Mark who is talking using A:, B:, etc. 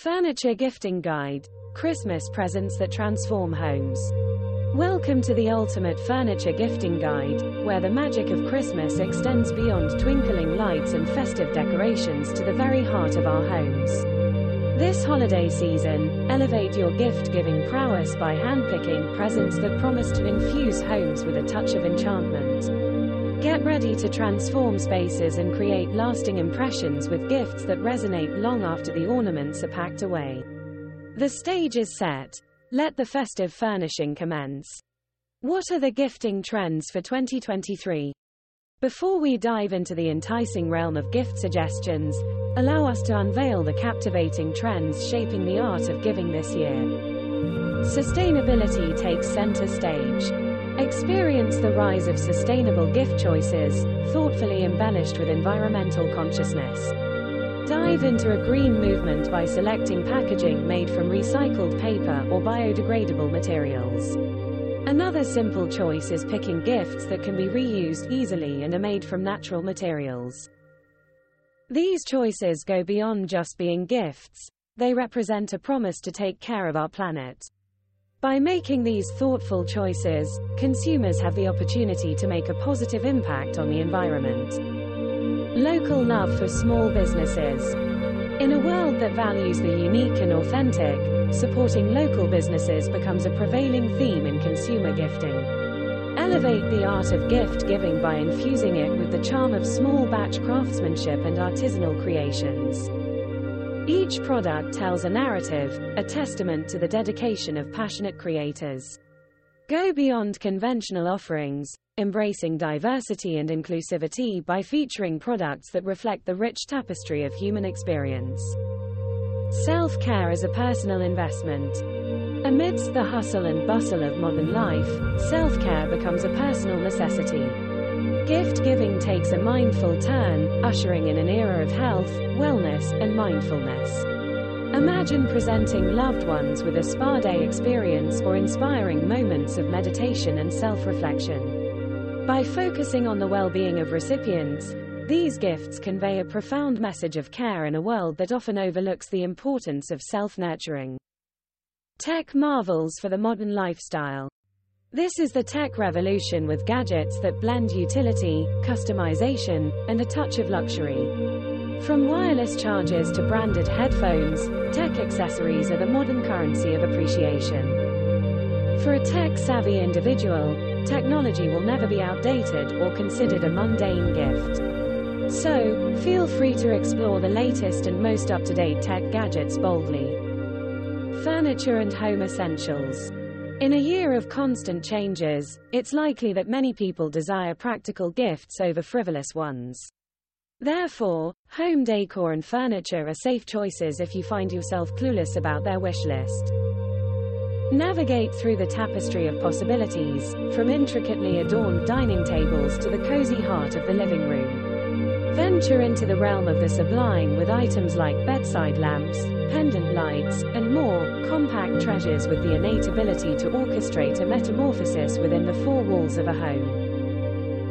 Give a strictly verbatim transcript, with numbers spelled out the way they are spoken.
A: Furniture Gifting Guide. Christmas presents that transform homes. Welcome to the ultimate furniture gifting guide, where the magic of Christmas extends beyond twinkling lights and festive decorations to the very heart of our homes. This holiday season, elevate your gift-giving prowess by handpicking presents that promise to infuse homes with a touch of enchantment. Get ready to transform spaces and create lasting impressions with gifts that resonate long after the ornaments are packed away. The stage is set. Let the festive furnishing commence. What are the gifting trends for twenty twenty-three? Before we dive into the enticing realm of gift suggestions, allow us to unveil the captivating trends shaping the art of giving this year. Sustainability takes center stage. Experience the rise of sustainable gift choices, thoughtfully embellished with environmental consciousness. Dive into a green movement by selecting packaging made from recycled paper or biodegradable materials. Another simple choice is picking gifts that can be reused easily and are made from natural materials. These choices go beyond just being gifts. They represent a promise to take care of our planet. By making these thoughtful choices, consumers have the opportunity to make a positive impact on the environment. Local love for small businesses. In a world that values the unique and authentic, supporting local businesses becomes a prevailing theme in consumer gifting. Elevate the art of gift giving by infusing it with the charm of small batch craftsmanship and artisanal creations. Each product tells a narrative, a testament to the dedication of passionate creators. Go beyond conventional offerings, embracing diversity and inclusivity by featuring products that reflect the rich tapestry of human experience. Self-care as a personal investment. Amidst the hustle and bustle of modern life, self-care becomes a personal necessity. Gift-giving takes a mindful turn, ushering in an era of health, wellness, and mindfulness. Imagine presenting loved ones with a spa day experience or inspiring moments of meditation and self-reflection. By focusing on the well-being of recipients, these gifts convey a profound message of care in a world that often overlooks the importance of self-nurturing. Tech marvels for the modern lifestyle. This is the tech revolution with gadgets that blend utility, customization, and a touch of luxury. From wireless chargers to branded headphones, tech accessories are the modern currency of appreciation. For a tech-savvy individual, technology will never be outdated or considered a mundane gift. So, feel free to explore the latest and most up-to-date tech gadgets boldly. Furniture and home essentials. In a year of constant changes, it's likely that many people desire practical gifts over frivolous ones. Therefore, home decor and furniture are safe choices if you find yourself clueless about their wish list. Navigate through the tapestry of possibilities, from intricately adorned dining tables to the cozy heart of the living room. Venture into the realm of the sublime with items like bedside lamps, pendant lights, and more, compact treasures with the innate ability to orchestrate a metamorphosis within the four walls of a home.